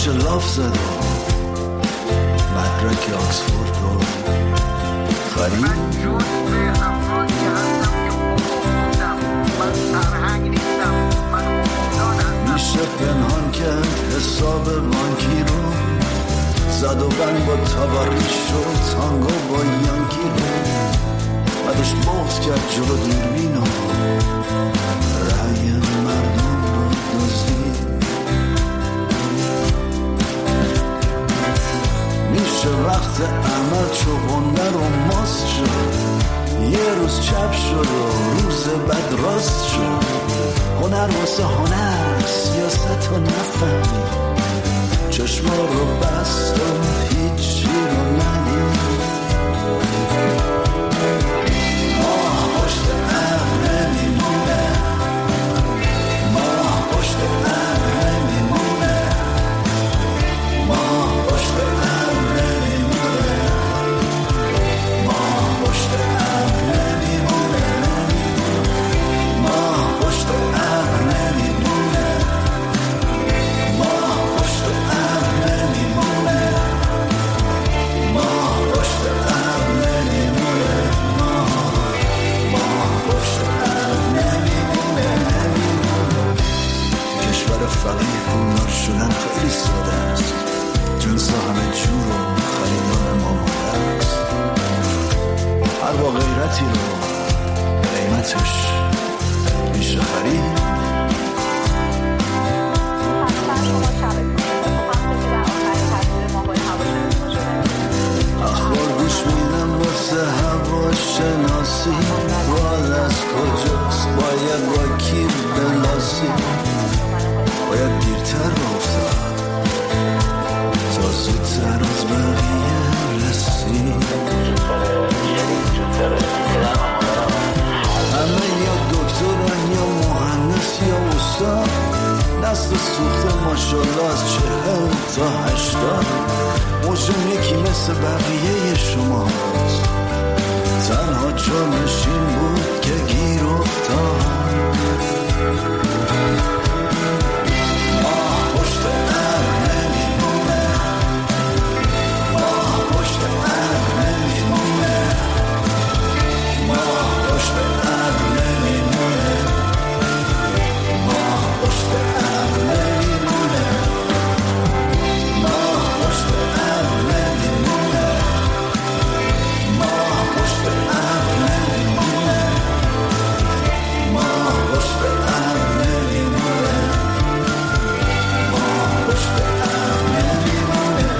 بچه لاف زد و مدرک آکسفورد رو خرید. من جز به افرادی هستم که گفتم من سرهنگ نیستم، من امیدانم. میشه پنهان کرد حساب بانکی رو، زد و بند با تواریش شد تانگو با یانکی رو، بعدش بغض کرد جلو دوربین و رأی مردم رو دزدید. میشه وقت عمل چوغنده رو ماست شد، یه روز چپ شد و روز بعد راست شد. هنر واسه هنر، سیاست رو نفهمید، چشما رو بست و هیچی رو ندید. ماه پشت ابر نمیمونه، ماه پشت ابر نمیمونه، ماه پشت ابر نمیمونه، ماه پشت ابر نمیمونه، ماه پشت ابر نمیمونه، ماه پشت ابر نمیمونه، ماه پشت ابر نمیمونه، ماه پشت ابر نمیمونه. کشور فقیر پولدار شدن خیلی ساده است، جنس همه جور و خریدار ماماده است. هر با غیرتی رو قیمتش میشه خرید. اخبار گوش میدم واسه هوا شناسی، راه از کجاست باید با کیر بلاسی. باید دیرتر رو افتاد تا زودتر از بقیه رسید. همه یا دکترن یا مهندس یا استاد، دست سوخته ماشالله از 40 تا 80. موجم یکی مثل بقیه شما هست، تنها جانشین بود که گیر افتاد. ماه پشت ابر نمیمونه، ماه پشت ابر نمیمونه، ماه پشت ابر نمیمونه، ماه پشت ابر نمیمونه، ماه پشت ابر نمیمونه، ماه پشت ابر نمیمونه، ماه پشت ابر نمیمونه، ماه پشت ابر نمیمونه.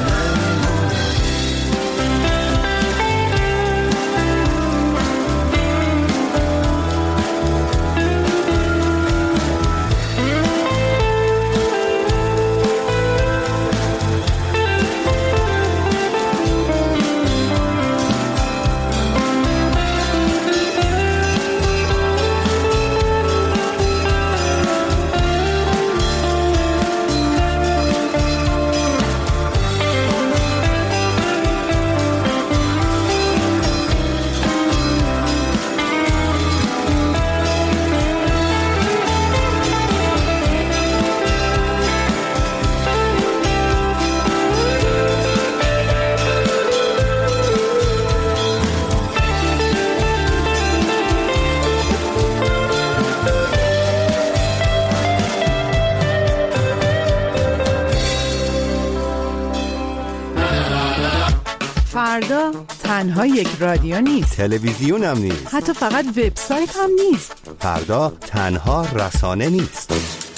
فردا تنها یک رادیو نیست، تلویزیون هم نیست، حتی فقط وبسایت هم نیست. فردا تنها رسانه نیست،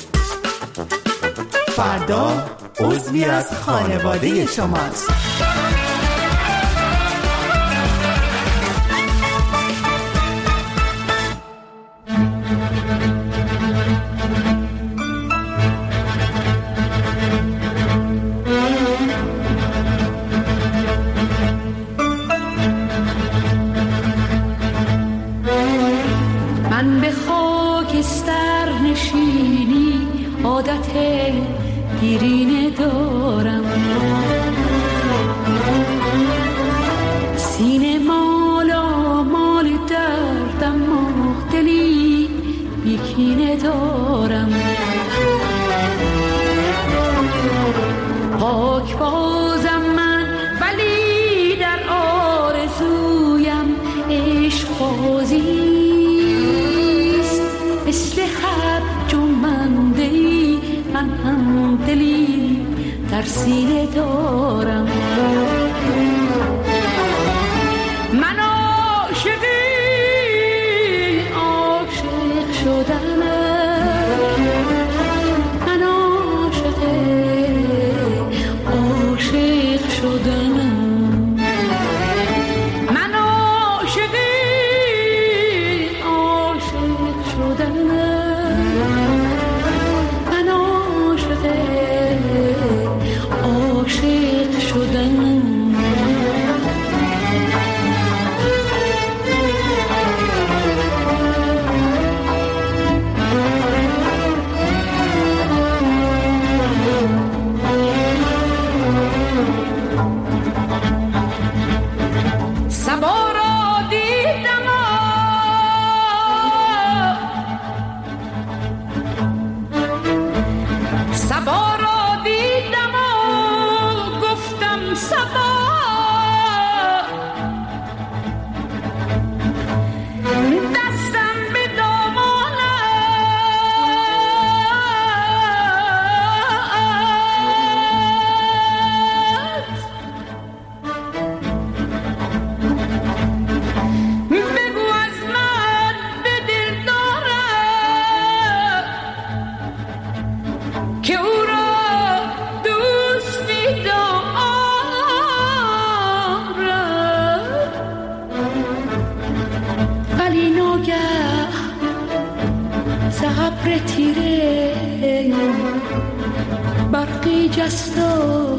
فردا عضوی از خانواده شماست. من به خاکستر نشینی عادت دیرینه دارم، سینه مالا مال دردم و دلی بیکینه دارم. پاک بازم من، ولی در آرزویم عشق بازیست. مثل حب جنبنده‌ای من هم دلی در سینه دارم. من عاشقی عاشق شدنم، من عاشقی عاشق شدنم، من عاشقی عاشق شدنم، من عاشقی عاشق شدنم. برقی جستا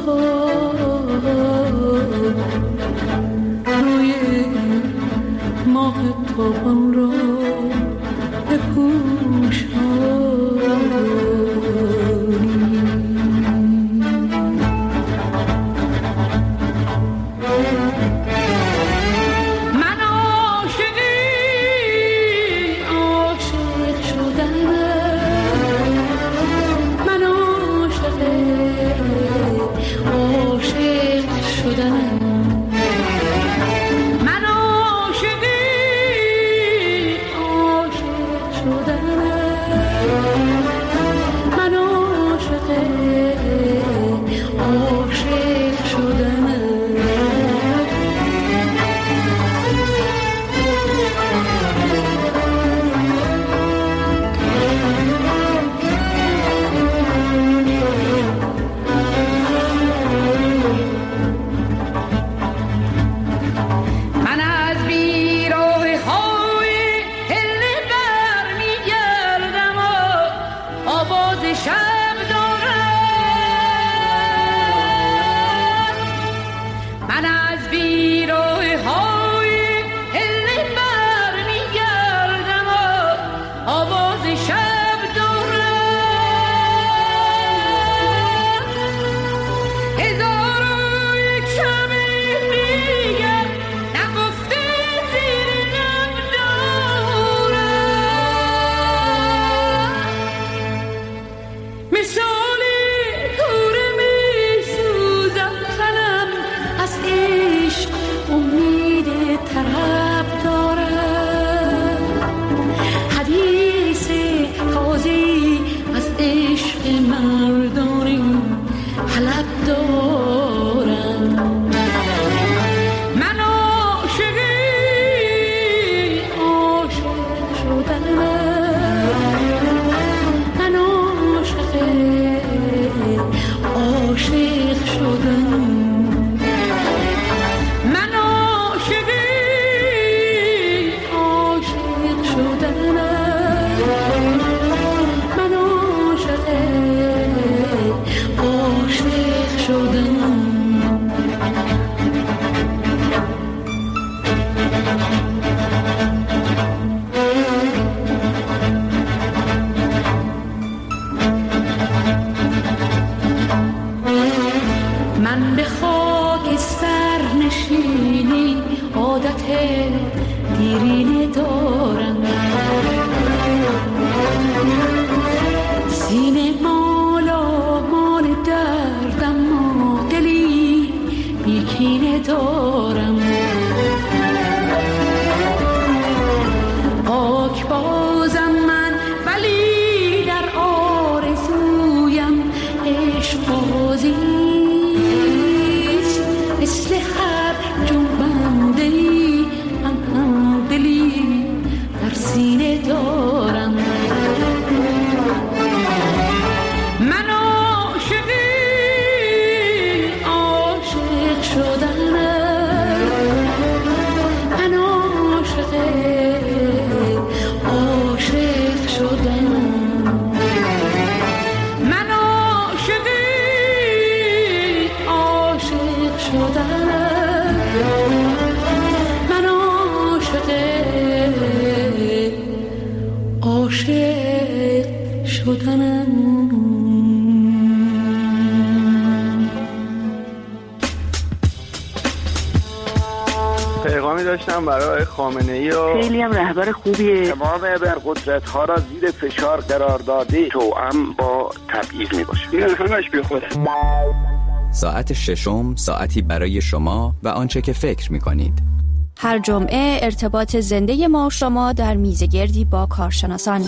روی ماه تابان را بپوشانی. دارم. پاک بازم من ولی در آرزویم عشق بازیست. مثل هر جنبنده‌ای هم دلی در سینه دارم. من عاشق شدنم، من عاشق شدنم، من عاشق شدنم، من عاشق شدنم. پیغامی داشتم برای خامنه‌ای و خیلی هم رهبر خوبیه. تمام ابرقدرت‌ها را زیر فشار قرار داده، توأم با تبعیض میباشه. این همش بیخوده. ساعت ششم، ساعتی برای شما و آنچه که فکر می‌کنید. هر جمعه ارتباط زنده ما شما در میزگردی با کارشناسان.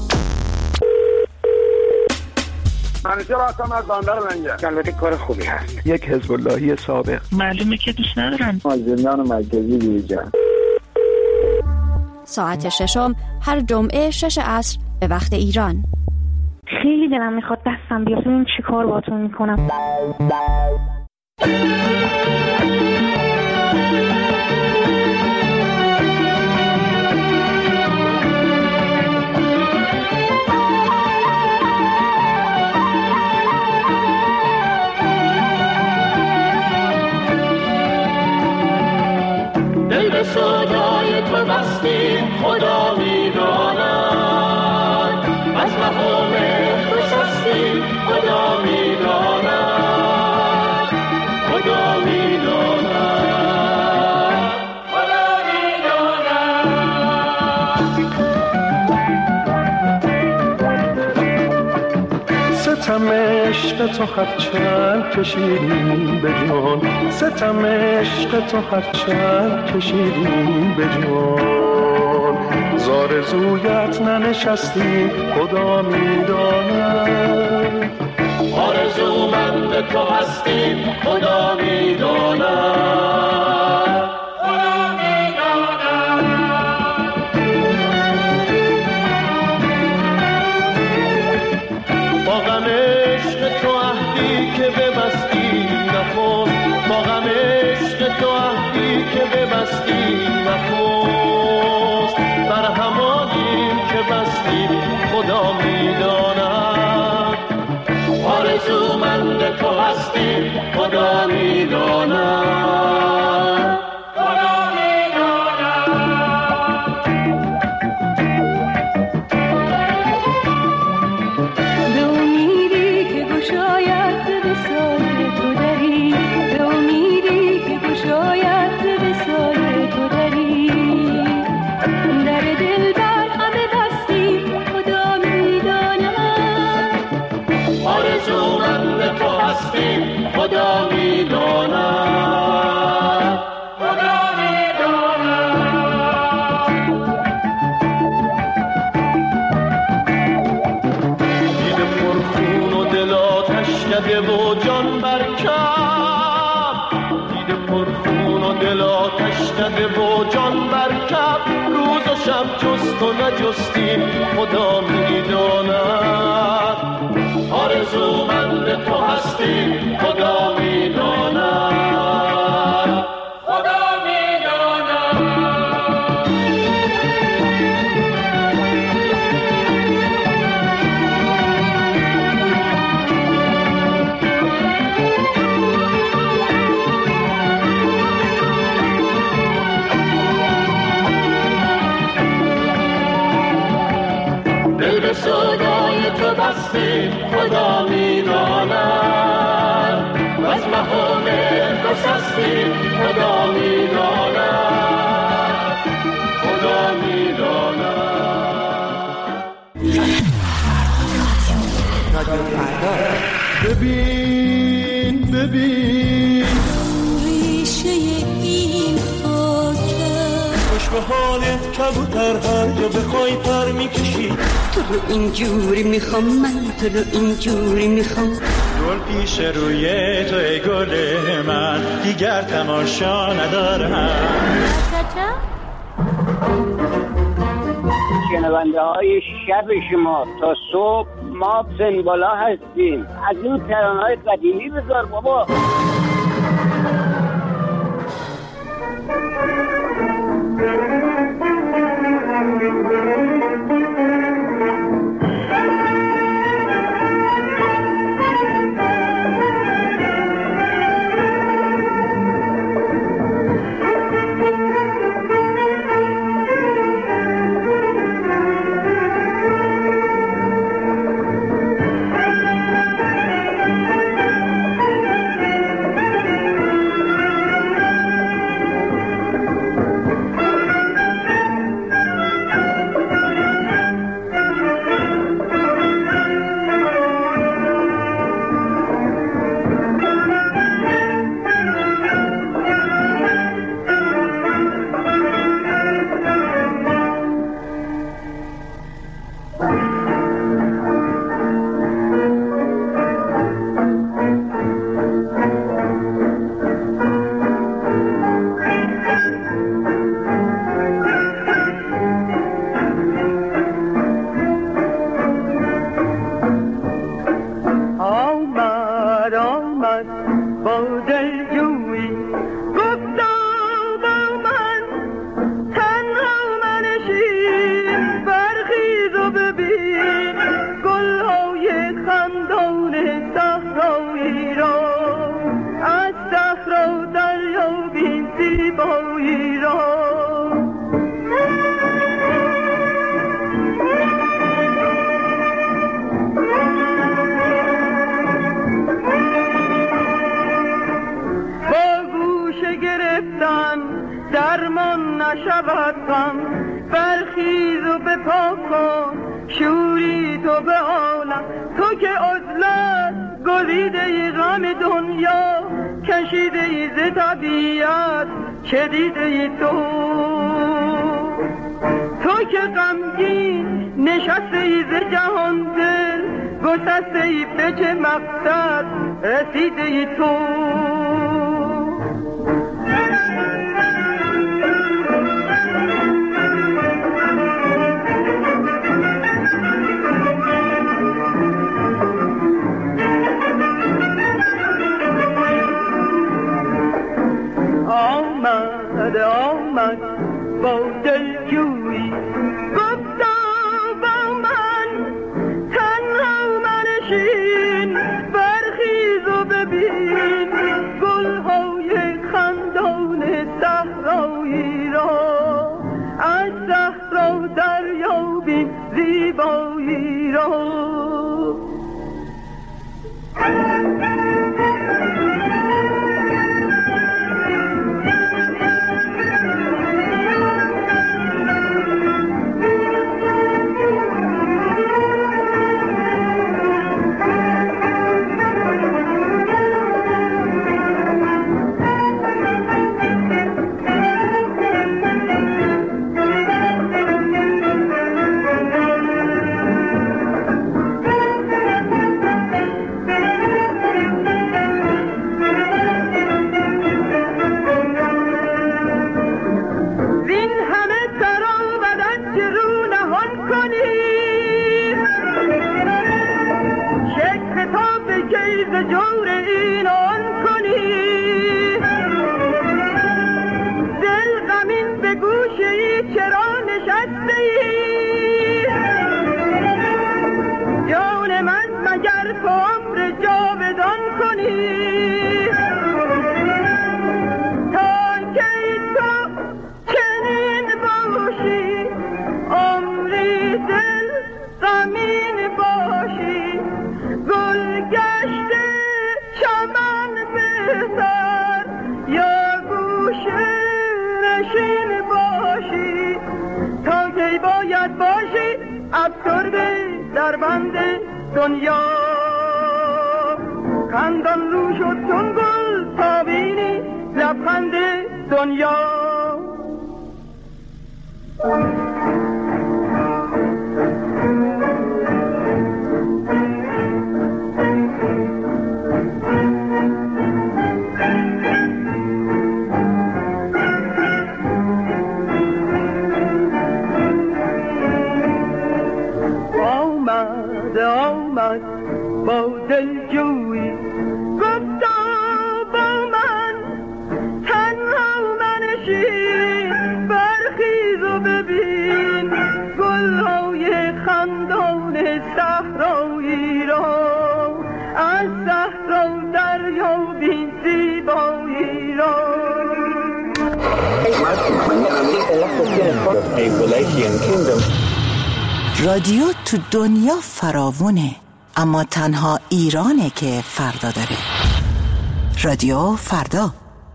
منیژه راستم از باندر لنگه. البته کار خوبی هست. یک حزب اللهی سابق. معلومه که دوست ندارن. از زندان مرکزی بیرون. ساعت ششم هر جمعه 6 عصر به وقت ایران. خیلی دلم میخواد دستم بیاد ببینم چی کار باهاتون میکنم. دل به صدای تو بستی خدا میداند، از مقام بسستی خدا میداند، خدا میداند، خدا میداند. ستم عشق تو هرچند کشیدیم به جان، ستم عشق تو هرچند کشیدیم به جان، زارزویت ننشستیم خدا میداند، آرزومند تو هستیم خدا میداند، خدا میداند. با غم عشق تو عهدی که ببستی نخست، با غم عشق تو عهدی که ببستی نخست، در همانیم که بستی خدا میداند، آرزومند تو هستیم خدا میداند، خدا میداند. به امیدی که گشاید به سایه تو دری، به امیدی که گشاید به سایه تو دری، در دل بر همه بستی خدا میداند، آرزومند تو هستیم خدا میداند، خدا میداند. دیده پرخون و دل آتش کده و جان برکب، دیده پرخون و دل آتش کده و جان برکب، روز و شب جست و نجستیم خدا میداند، آرزومند تو هستیم خدا میداند، خدا میداند. دل به صدای تو بستیم خدا میداند، و از مقام گسستیم خدا میداند، خدا میداند. ببین ببین ریشه به حالت کبوتر هر جا بخوای پر میکشی. تو رو اینجوری میخوام من، تو رو اینجوری میخوام. گل پیش روی تو ای گل من، دیگر تماشا ندارم. شنونده های شب شما تا صبح ما سنبالا هستیم. از این ترانه‌های قدیمی بذار بابا. برخیز و بپا کن شوری تو به عالم، تو که عزلت گزیده ای غم دنیا، کشیده ای ز طبیعت چه دیده ای تو که غمگین نشسته ای ز جهان دل، گسسته ای به چه مقصد رسیده ای تو. آمد با دلجویی گفتا با من تنها منشین، برخیز و ببین گلهای خندان صحرایی را، از صحرا دریابیم زیبایی را. در بند دنیا خندان رو شد چون گل تا بینی لبخند دنیا. با دلجویی گفتا با من تنها منشین برخیز و ببین گلهای خندان صحرایی را از صحرا دریابی زیبایی را. رادیو تو دنیا فراوونه، اما تنها ایرانه که فردا داره. رادیو فردا.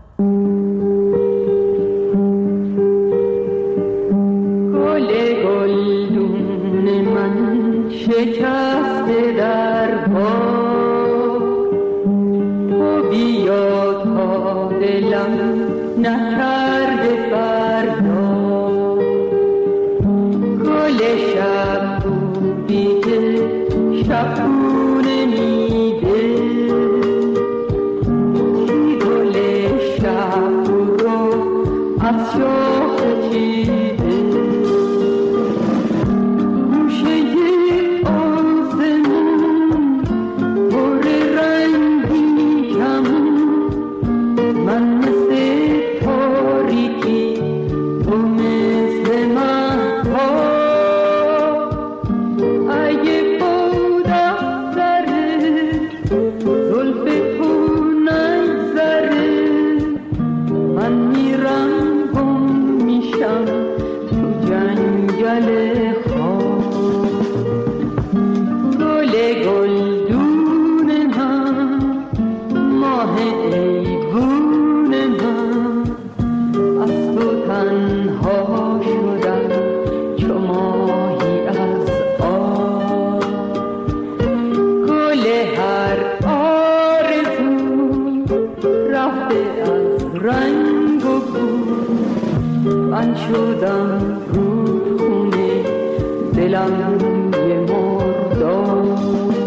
گل گلدون من شکسته در باغ، تو بیا تا دلم نکرده فردا. گل شب بوده شبونه میده، کی گل شب رو از شاخ چیده. گوشه آسمون پر رنگی کمون، من مثل تاریکی تو مثل مهتاب. اگه بود افسره زلف تو نگذره، من میرم گم میشم تو جنگل خواب. گل گلدون من، ماه ایوون من، از تو تنها شدم چو ماهی از آب. گل هر آرزو رفته از رنگ و بو، من شدم رودخونه دلم یه مرداب.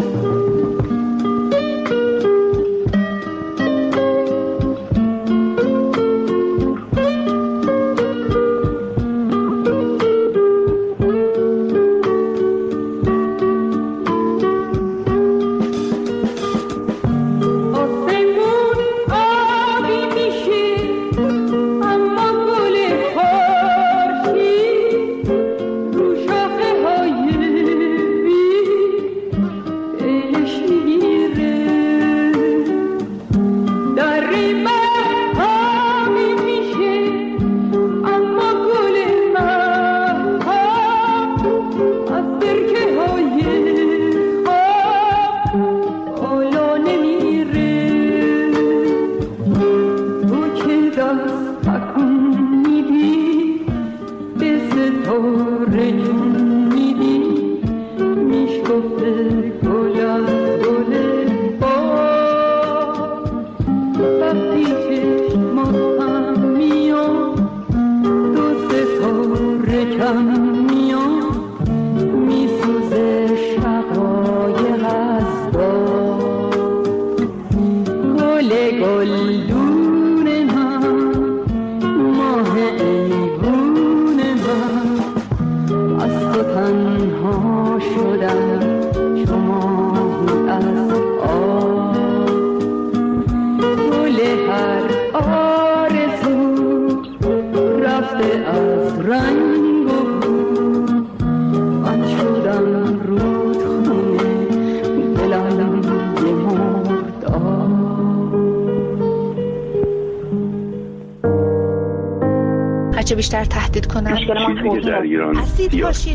هرچه بیشتر تهدید کنن چیزی در ایران سیاسی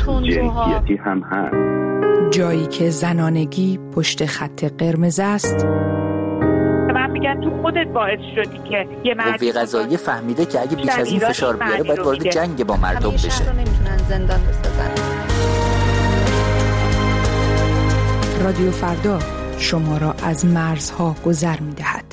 جنسیتی هم هست. جایی که زنانگی پشت خط قرمز است. من میگم تو خودت باعث شدی که یه مرد قوه قضاییه فهمیده که اگه بیش از این فشار بیاره باید وارد جنگ با مردم بشه. همیشه رو نمیتونن زندان بسازن. رادیو فردا شما را از مرزها گذر می‌دهد.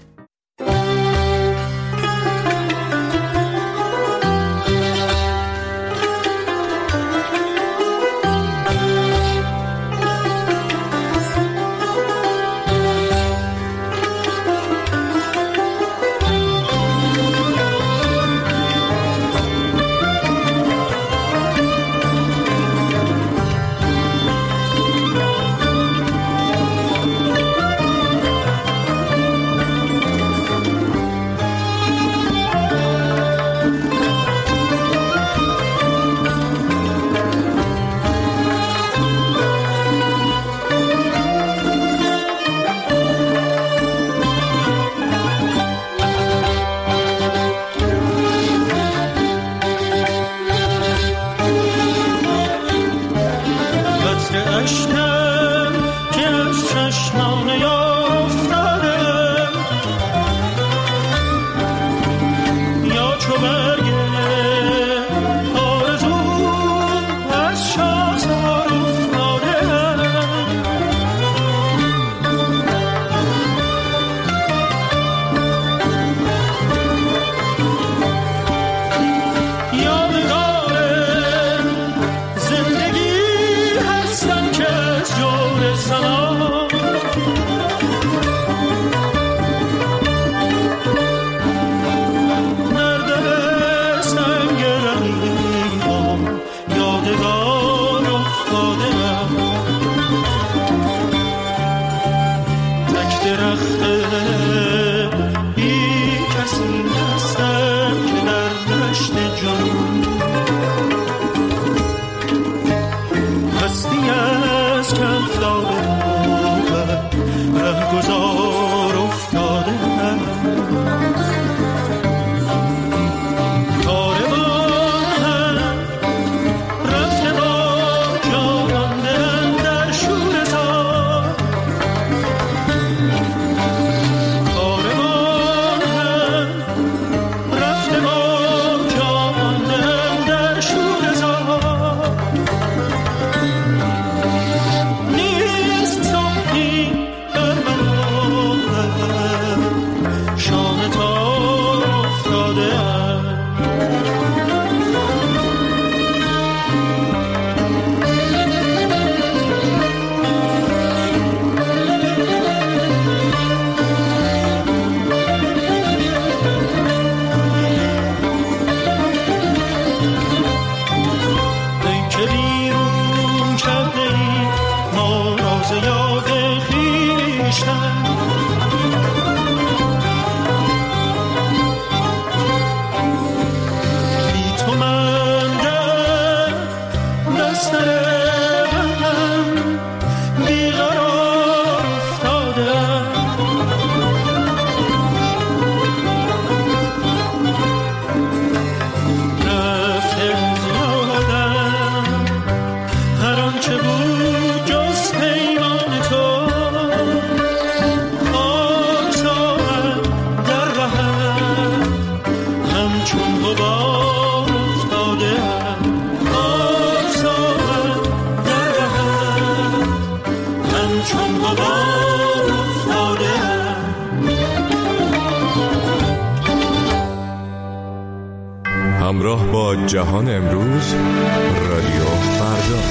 همراه با جهان امروز، رادیو فردا.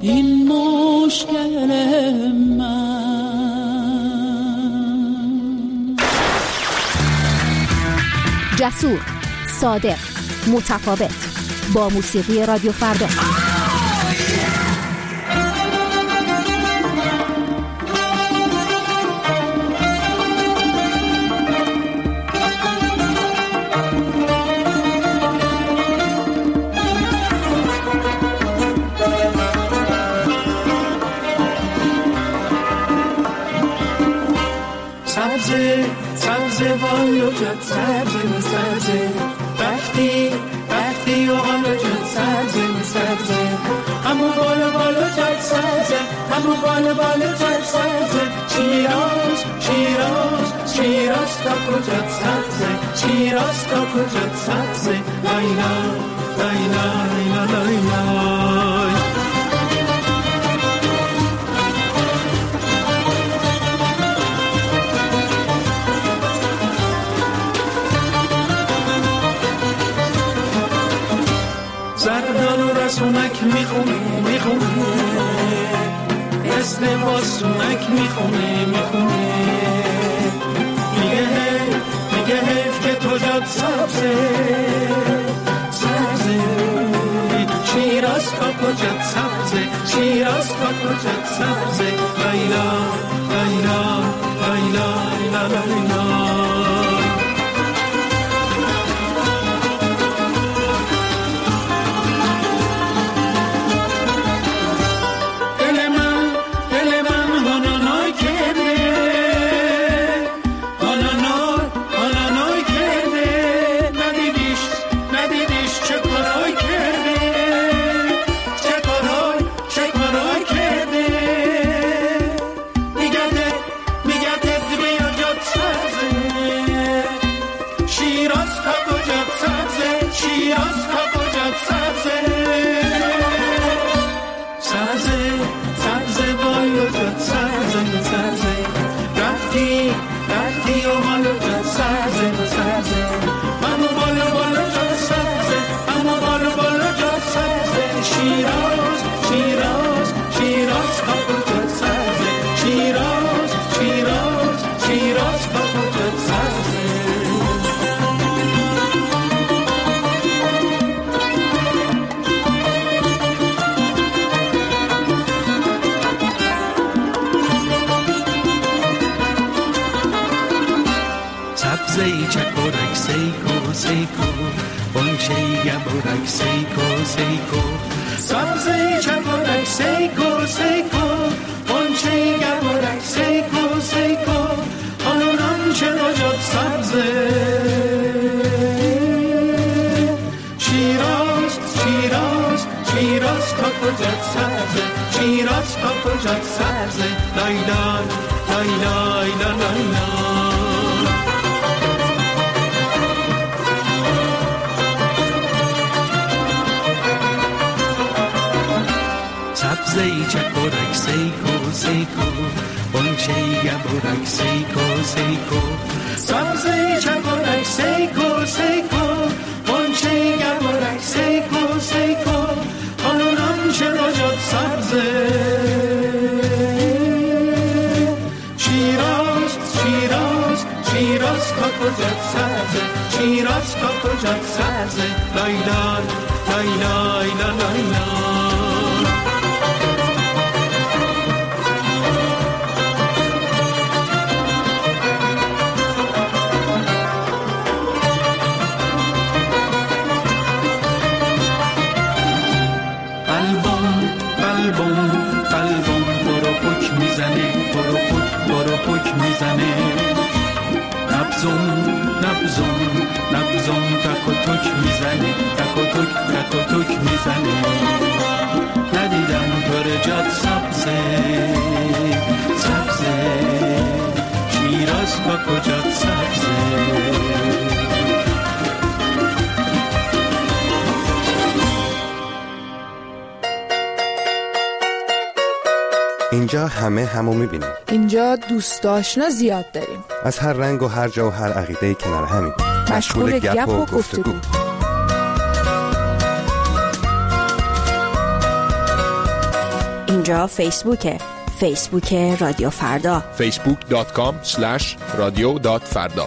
این مشکل من. جسور، صادق، متفاوت، با موسیقی رادیو فردا. سبزه سبزه بالو جد سبزه سبزه وقتی و حالو جد سبزه همو بالو جد سبزه همو بالو جد سبزه شیراز تا کجد سبزه شیراز تا کجد سبزه لایلا لایلا لایلا لایلا. زردال و رسونک میخونه اسم باسونک میخونه میگه حیف که تو جاد سبزه شیراز کا کجاد سبزه شیراز کا کجاد سبزه لایلا لایلا لایلا لایلا. سبزه چکورک سیکو سیکو بانچه گبورک سیکو سیکو سبزه چکورک سیکو سیکو بانچه گبورک سیکو سیکو آنونم چرا جاد سبزه شیراز کا کجاد سبزه شیراز کا کجاد سبزه لایلا لایلا لایلا. سبزه چکورک سیکو سیکو بانچه گبورک سیکو سیکو سبزه چکورک سیکو سیکو بانچه گبورک سیکو سیکو آنونم چرا جاد سبزه شیراز کا کجاد سبزه شیراز کا کجاد سبزه لایلا لایلا لایلا. قلبم برو پک میزنه برو پک میزنه نبزم تک و تک میزنه تک و تک میزنه ندیدم تو جاد سبزه شیراز با کجاد سبزه. اینجا همه همو میبینیم. اینجا دوست آشنا زیاد داریم. از هر رنگ و هر جا و هر عقیده کنار همین. مشغول گپ و گفتگو. اونجا فیسبوک رادیو فردا، facebook.com/radio.farda.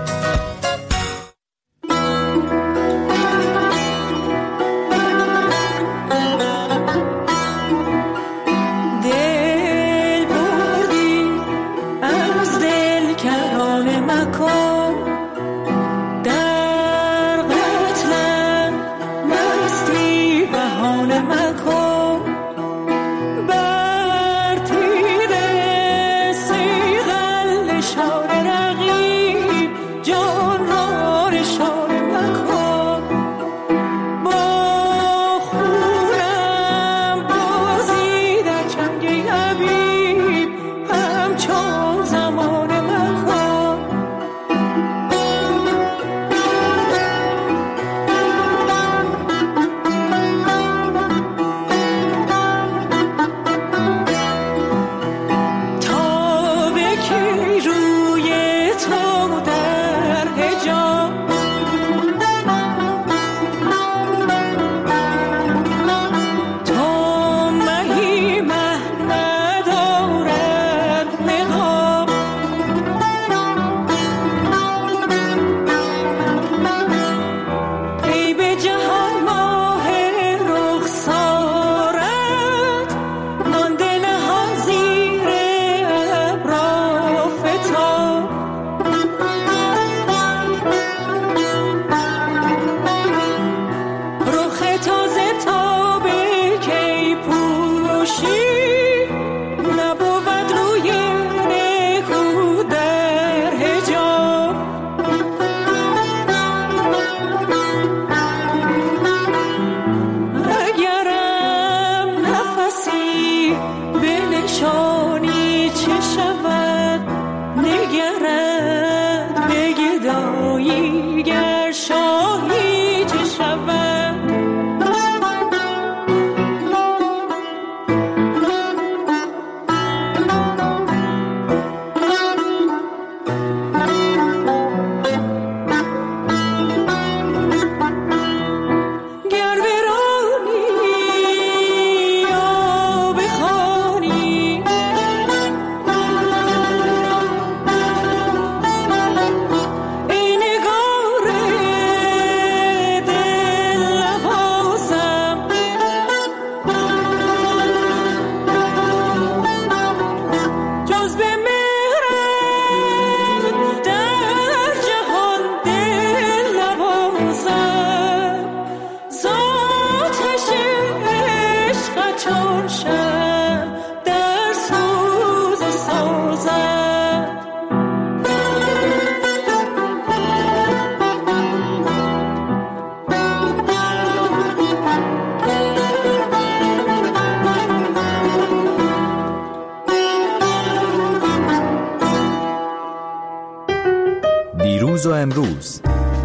دیروز و امروز،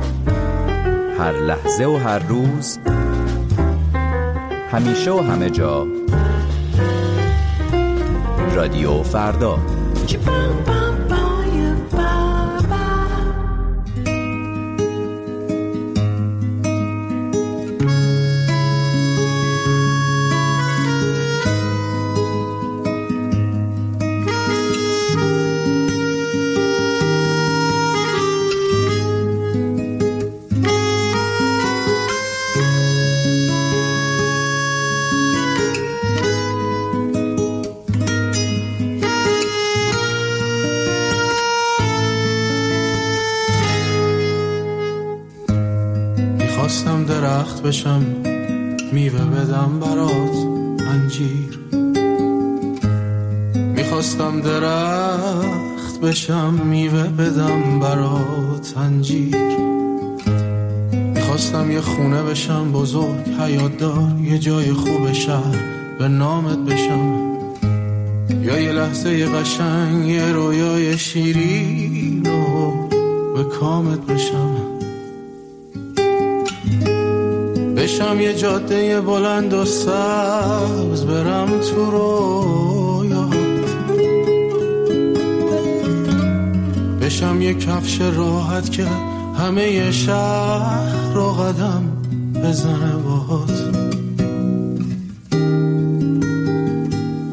هر لحظه و هر روز، همیشه و همه جا، رادیو فردا. میخواستم درخت بشم میوه بدم برات انجیر، میخواستم درخت بشم میوه بدم برات انجیر، میخواستم یه خونه بشم بزرگ حیات دار، یه جای خوب شهر به نامت بشم، یا یه لحظه قشنگ یه رویای شیرین و به کامت بشم، بشم یه جاده بلند و سبز برم تو رویات، بشم یه کفش راحت که همه شهر رو قدم بزنه باهات،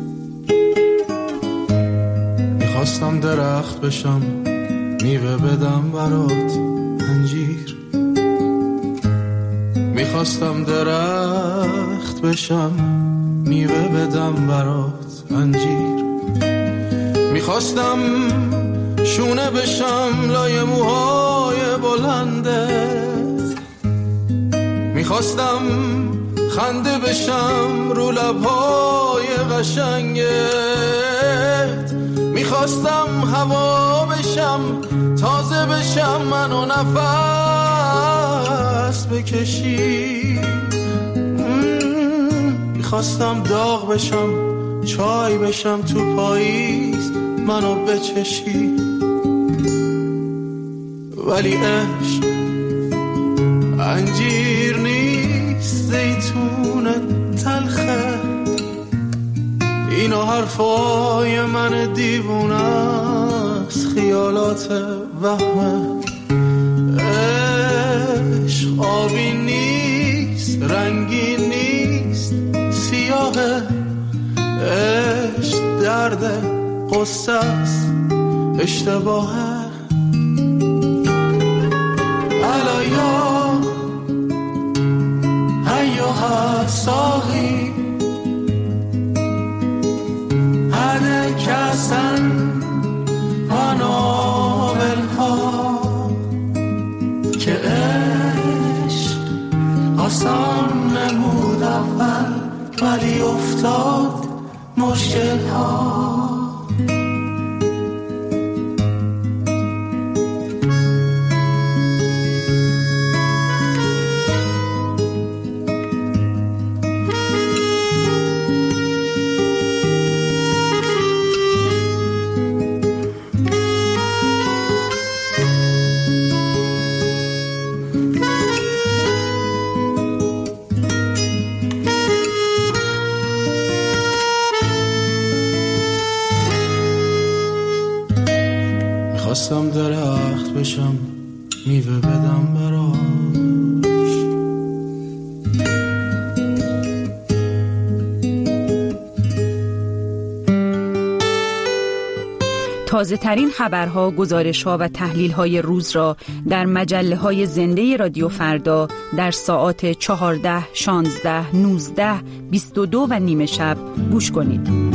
میخواستم درخت بشم میوه بدم برات انجیر، میخواستم درخت بشم میوه بدم برات انجیر، میخواستم شونه بشم لای موهای بلندت، میخواستم خنده بشم رو لبهای قشنگت، میخواستم هوا بشم تازه بشم منو نفس بکشی، میخواستم داغ بشم چای بشم تو پاییز منو بچشی، ولی عشق انجیر نیست زیتون تلخه، اینا حرفای من دیوونه است خیالات وهمه، عشق آبی نیست رنگی نیست سیاهه، عشق درد قصه است اشتباهه، علایا ایوها ساقی هده کسن منابلها که عشق آسان نمود اول ولی افتاد مشکل ها. میخواستم درخت بشم میوه بدم براش، تازه ترین خبرها، گزارشها و تحلیل‌های روز را در مجله‌های زنده رادیو فردا در ساعات 14، 16، 19، 22 و نیمه شب گوش کنید.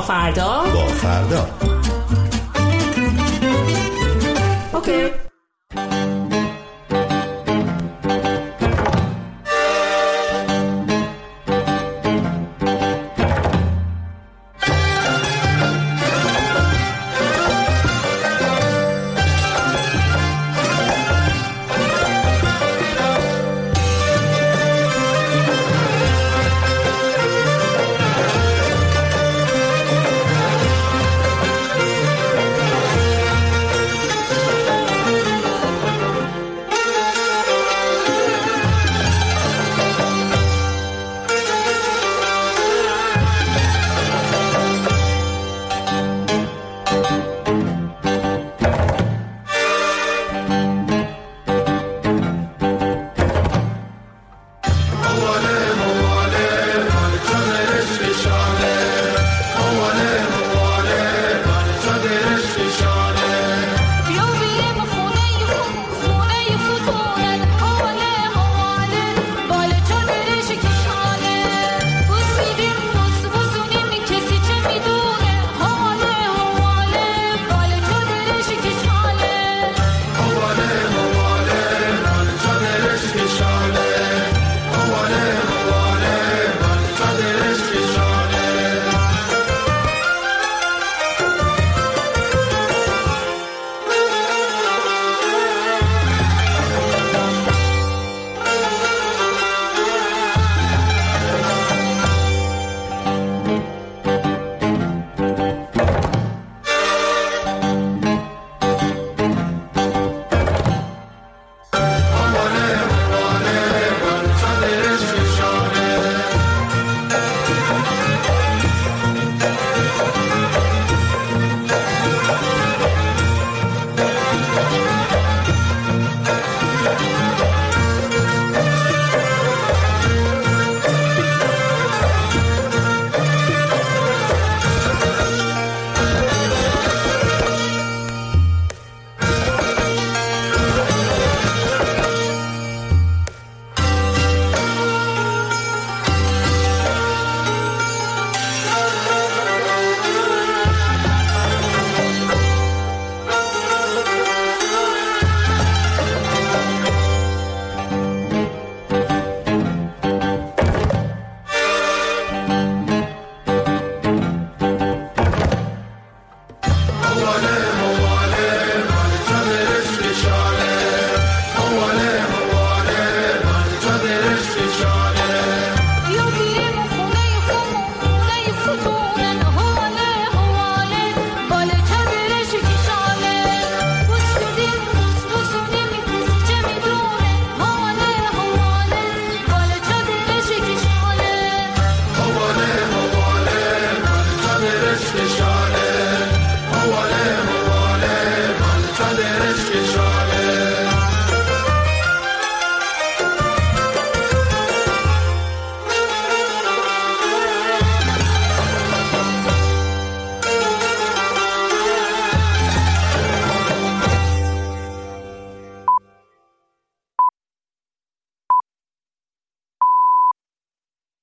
تا فردا با فردا. اوکی.